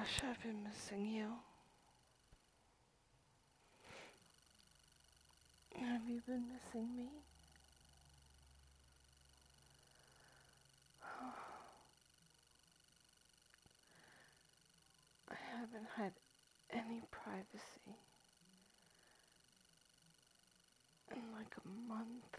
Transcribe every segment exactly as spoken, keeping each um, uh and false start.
gosh, I've been missing you. Have you been missing me? I haven't had any privacy in like a month.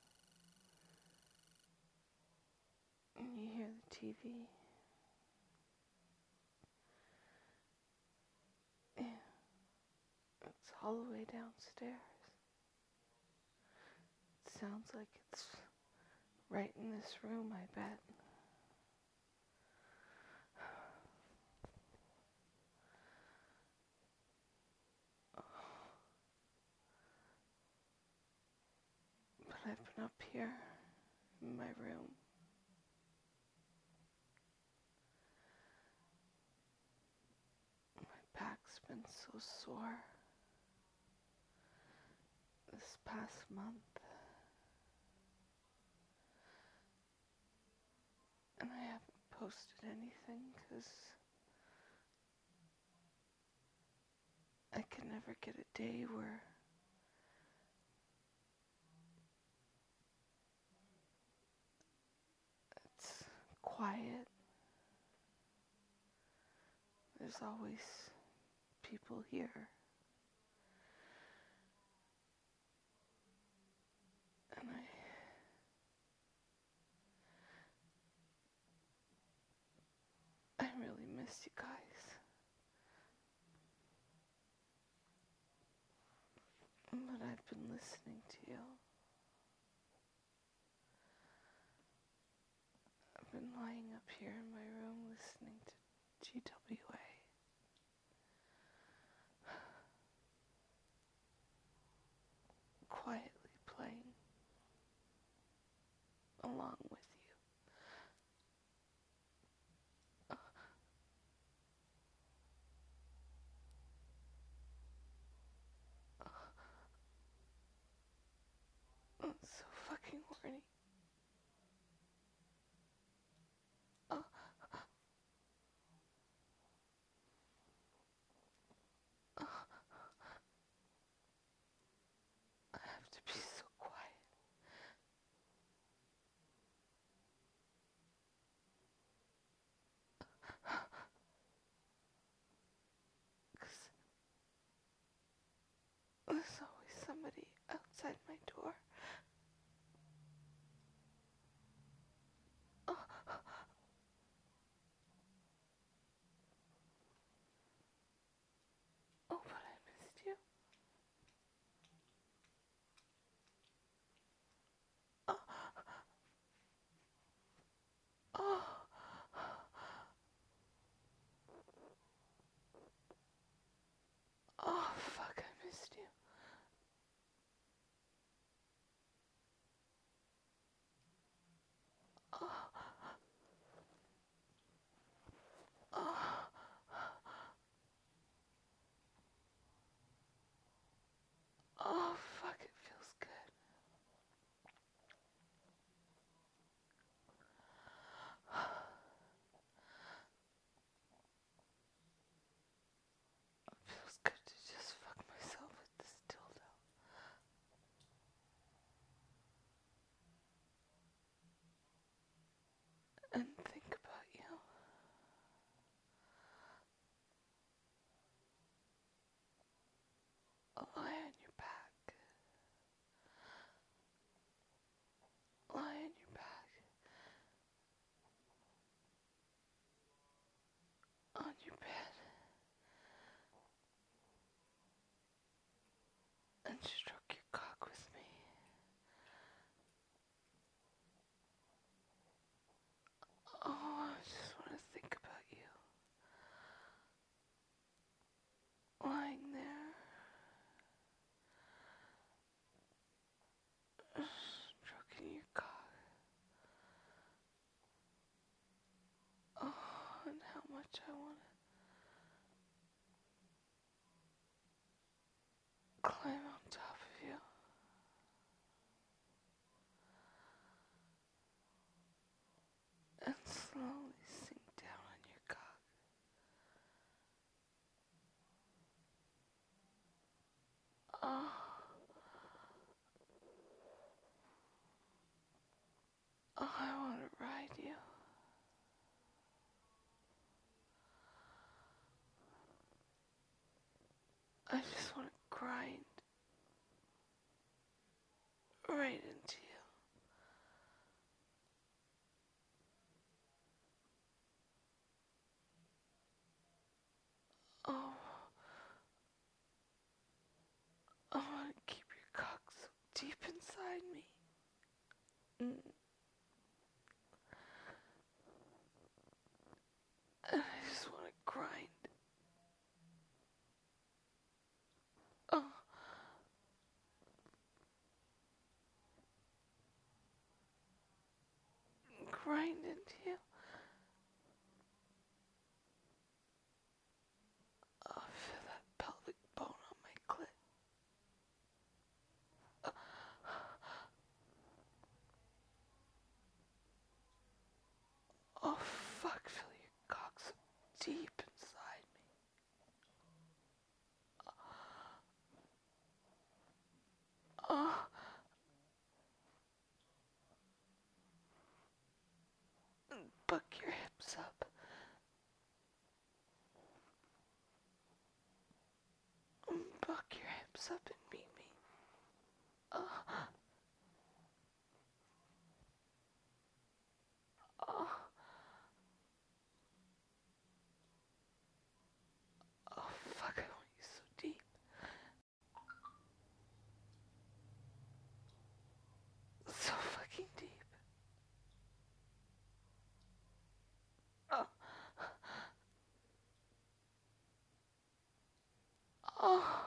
And you hear the T V. Yeah, it's all the way downstairs. It sounds like it's right in this room, I bet. But I've been up here in my room. My back's been so sore this past month. And I haven't posted anything because I can never get a day where it's quiet. There's always people here. And I, I really miss you guys. But I've been listening to you. I've been lying up here in my room listening to G W A. Quietly playing along with you. I'm so fucking horny. Oh, oh. I have to be so quiet. Because there's always somebody outside my door. Oh, oh, but I missed you. Oh, oh, oh, fuck, I missed you. Oh, oh, oh, fuck, it feels good. It feels good to just fuck myself with this dildo. And think about you. Lie on your back. Lie on your back. On your bed. And stroke your cock with me. Oh, I just want to think about you. Lying there. Stroking your cock. Oh, and how much I want to climb on top of you. And slowly sink down on your cock. Oh, I want to ride you. I just want to grind right into you. Oh, I want to keep your cock so deep inside me. Mm. And I just want to grind. Oh, grind into you. Oh, feel that pelvic bone on my clit. Uh, oh, fuck, feel your cock so deep inside me. Oh, buck your hips up. Buck your hips up and meet me. Oh, oh, oh, fuck, I want you so deep. So fucking deep. Oh, oh,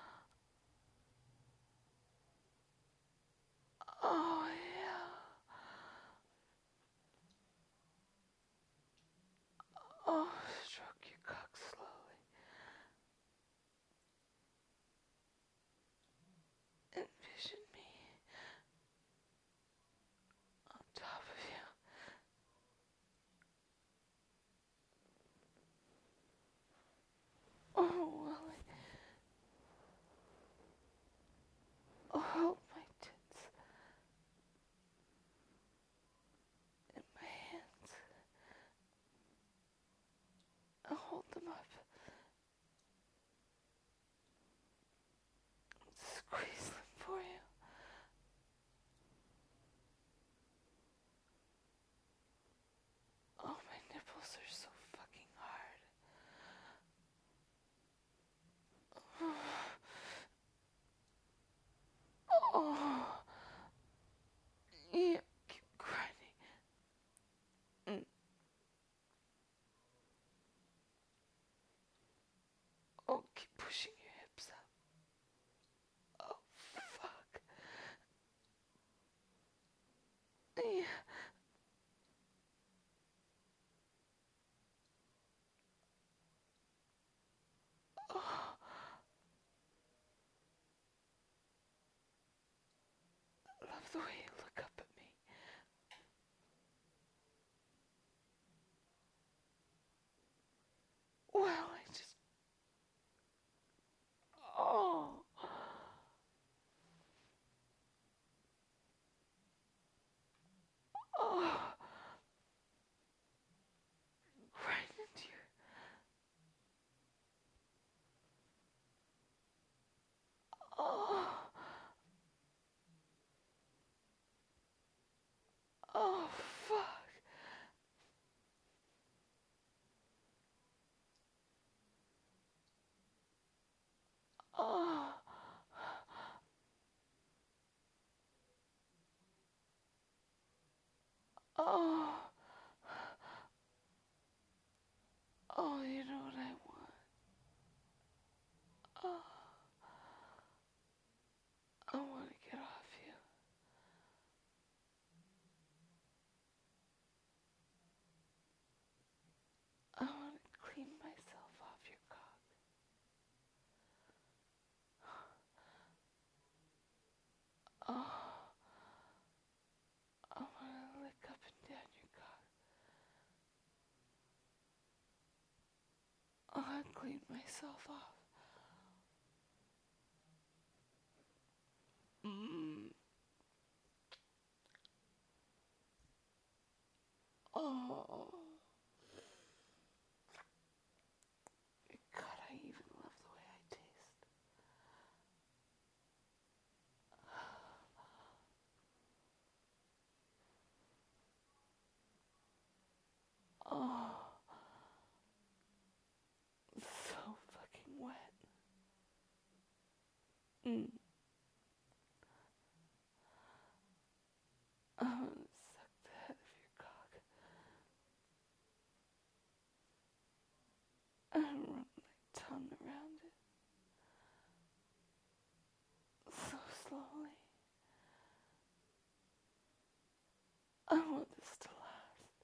oh, yeah. Oh, stroke your cock slowly. Envision me on top of you. Oh, Willie. Oh, hold my tits in my hands. I'll hold them up. Squeeze them for you. Oh, my nipples are so fucking hard. Oh, yeah, keep grinding. Mm. Oh, keep pushing your hips up. Oh, fuck. Yeah. Oh, love the way you look up at me. Well, I just... Oh. Oh. Right into your... Oh. Oh, fuck. Oh. Oh. Oh, you know what I want? Oh. I want to get off you. I want to clean myself off your cock. Oh. I want to lick up and down your cock. I want to clean myself off. Mmm. Oh. God, I even love the way I taste. Oh. So fucking wet. Mm. I want to suck the head of your cock and run my tongue around it so slowly. I want this to last.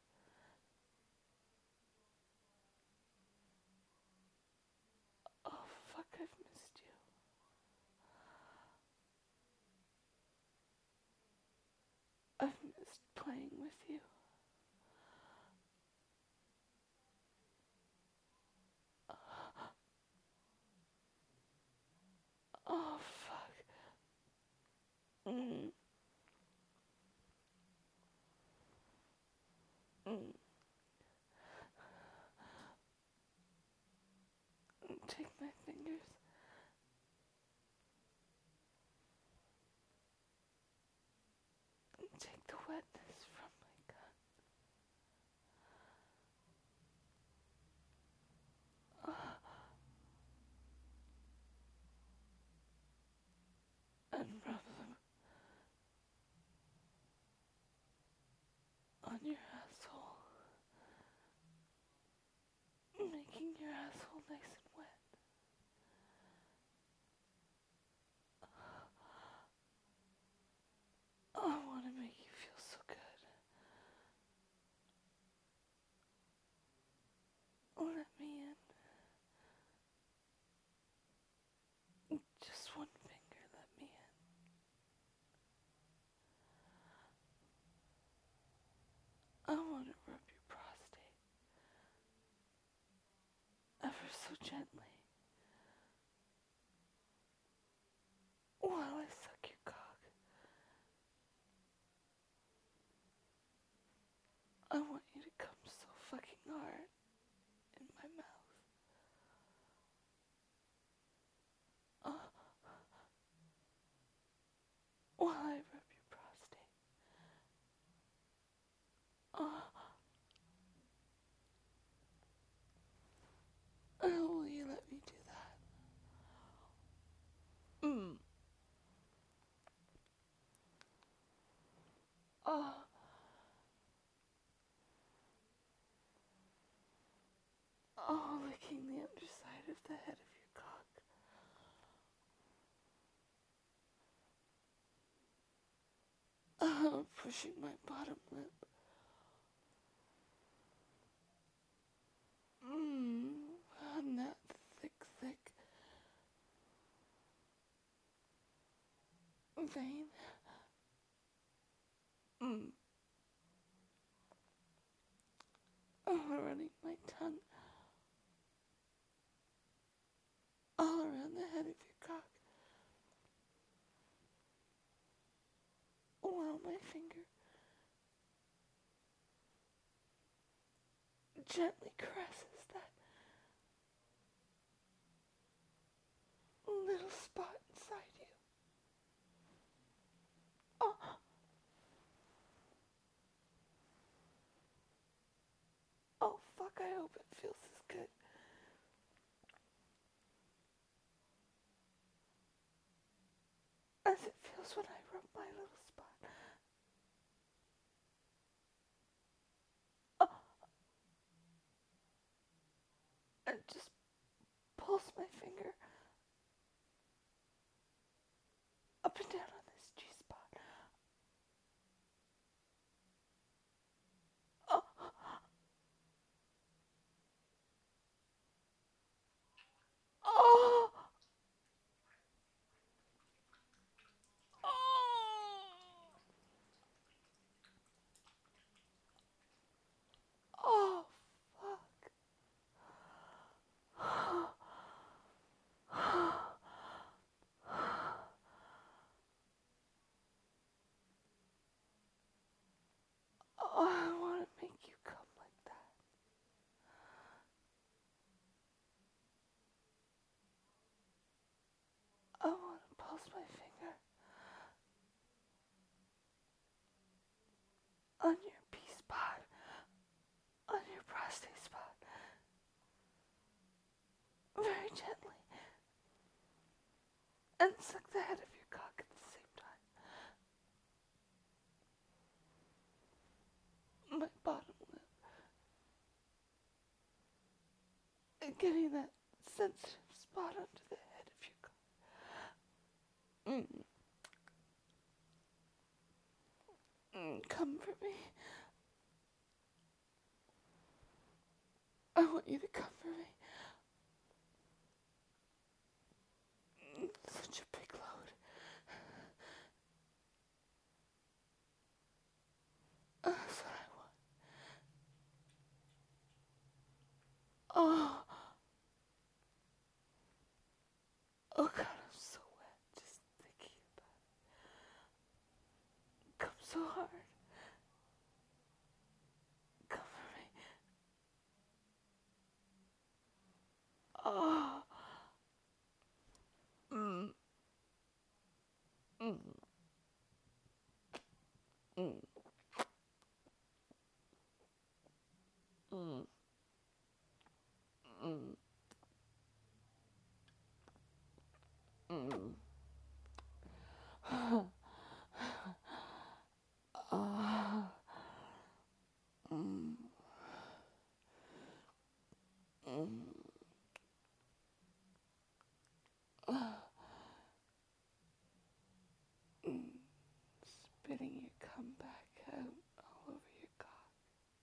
Oh fuck, I've missed you. I've missed playing with you. Oh fuck. Mm. Mm. Take my fingers and take the wetness from my gut. Oh, and rub them on your asshole, making your asshole nice and wet. Oh, I want to make you feel so good. Let me in. Just one finger, let me in. I want to rub your prostate ever so gently while I suck your cock. I want you to come so fucking hard in my mouth. Oh, while I rub your prostate. Oh, oh, will you let me do that? Mm. Oh, oh, licking the underside of the head of your cock. Oh, pushing my bottom lip. Mmm, on that thick, thick vein. Mmm. Oh, running my tongue all around the head of your cock. While my finger gently caresses that little spot inside you. Oh, oh fuck, I hope it feels as good as it feels when I rub my little spot. Oh, and just pulse my finger up and down on this G-spot. Oh, oh, oh, oh, fuck. across my finger on your P spot, on your prostate spot, very gently, and suck the head of your cock at the same time. My bottom lip. And getting that sensitive spot onto the head of your cock. Mm. Mm, come for me. I want you to come for me. Mm, such a big load. That's what I want. Oh. Oh God, I'm so wet just thinking about it. Come so hard. Come for me. Oh. Mm. Mm. Mm. Mm. Mm. Mm. Ah. Mm. Mm. Ah. Mm. Spitting your cum back out all over your cock.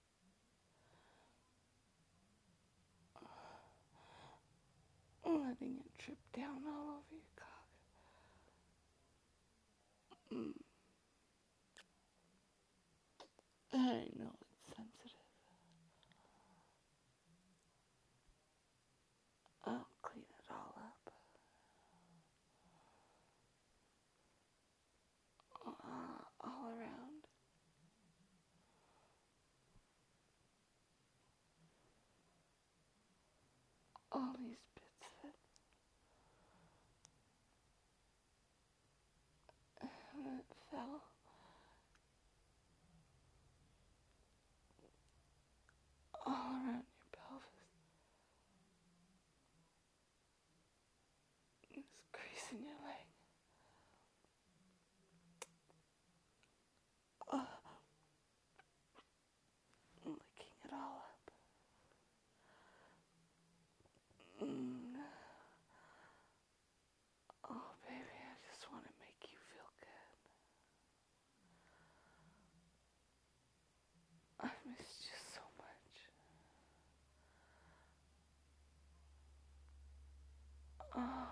Letting it drip down all over your cock. Mm. I know it's sensitive. I'll clean it all up. Uh, all around. All these bits that that fell. All around your pelvis. This crease in your leg. Uh, licking it all up. Mm. Oh, baby, I just want to make you feel good. I missed you so much. Oh,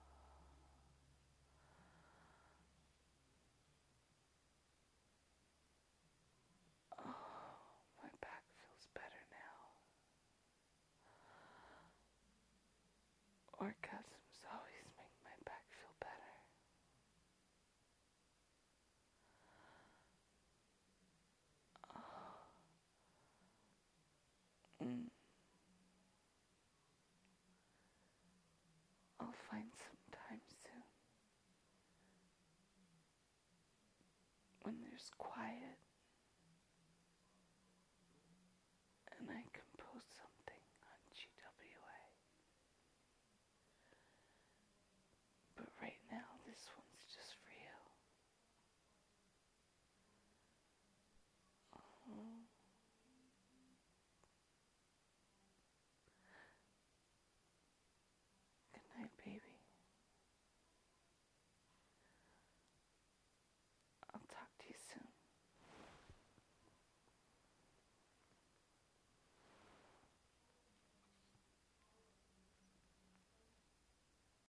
oh, my back feels better now. Orgasms always make my back feel better. Oh. Mm. I'll find some time soon when there's quiet